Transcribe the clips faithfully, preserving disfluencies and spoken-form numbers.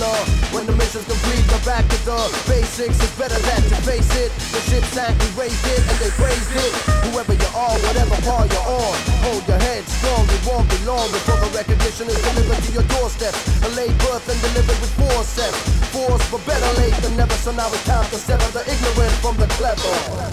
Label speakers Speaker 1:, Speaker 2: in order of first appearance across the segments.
Speaker 1: together. When the mission's complete, go back to the basics. It's better that you face it. The ship sank, we raised it, and they praised it. Whoever you are, whatever part you're on, hold your head strong. It won't be long before the recognition is delivered to your doorstep. A late birth and delivered with forceps. Force for better late than never. So now it's time to sever the ignorant from the clever.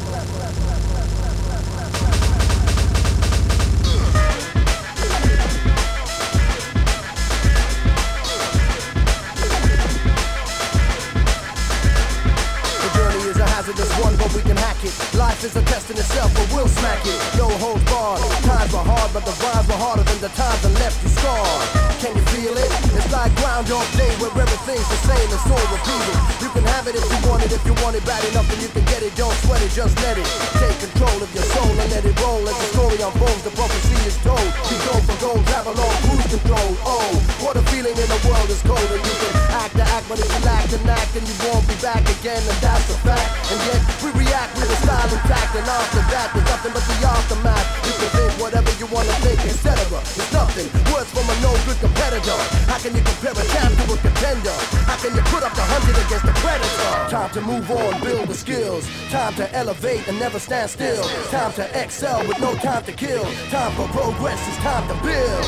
Speaker 1: Hazardous one, but we can hack it. Life is a test in itself, but we'll smack it. No holds barred. Times were hard, but the vibes were harder than the times that left you scarred. Can you feel it? It's like Groundhog Day, where everything's the same and so repeated. You can have it if you want it, if you want it bad enough, and you can get it. Don't sweat it, just let it. Take control of your soul and let it roll. As the story unfolds, the prophecy is told. You go for gold, travel on cruise control. Oh, what a feeling in the world is cold, and you can act to act, but if you lack an act, then you won't be back again, and that's a fact. And yet we react with a style intact, and after that there's nothing but the aftermath. You can think whatever you want to think, et cetera. It's nothing, words from a no-good competitor. How can you compare a champ to a contender? How can you put up the hundred against the predator? Time to move on, build the skills. Time to elevate and never stand still. Time to excel with no time to kill. Time for progress, it's time to build.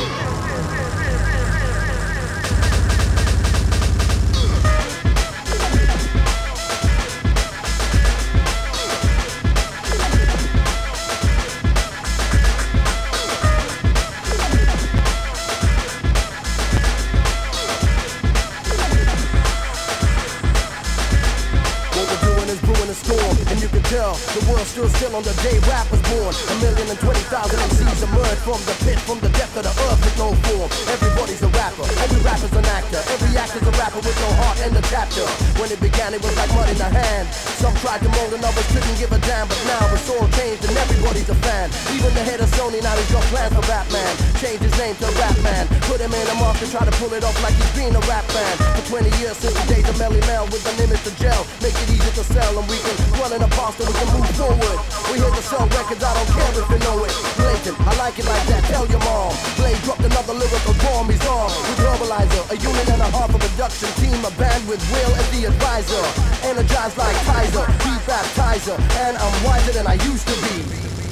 Speaker 1: The world still still on the day rap was born. A million and twenty thousand M Cs emerged from the pit, from the depth of the earth with no form. Everybody's a rapper, every rapper's an actor. Every actor's a rapper with no heart and a chapter. When it began it was like mud in the hand. Some tried to mold and others couldn't give a damn. But now it's all changed and everybody's a fan. Even the head of Sony now he's got plans for Rap Man. Changed his name to Rap Man. Put him in a mark to try to pull it off like he's been a rap fan. For twenty years since the days of Melly Mel with an image to gel. Make it easy to sell and we can run in a pasta, we can move forward. We here to sell records, I don't care if you know it. Blatant, I like it like that, tell your mom. Blade dropped another lyrical bomb, he's on. With Verbalizer, a unit and a half of production team. A band with Will as the advisor. Energized like Kaiser, beat baptizer. And I'm wiser than I used to be.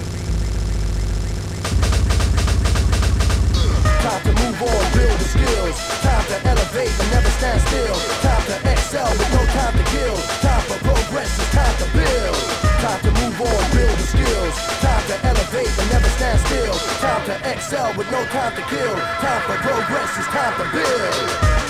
Speaker 1: Time to move on, build the skills. Time to elevate and never stand still. Time to excel with no time to kill. Time for progress, it's time to build. Time to move on, build the skills. Time to elevate and never stand still. Time to excel with no time to kill. Time for progress, it's time to build.